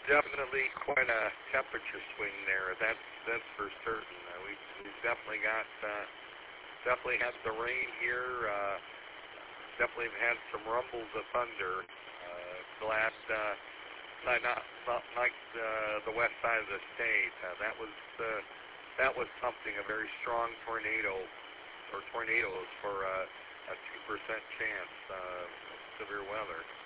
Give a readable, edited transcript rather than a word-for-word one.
definitely quite a temperature swing there. That's for certain. We've definitely definitely had the rain here. Definitely had some rumbles of thunder. The last, not like the west side of the state. That was something, a very strong tornado or tornadoes for a 2% chance of severe weather.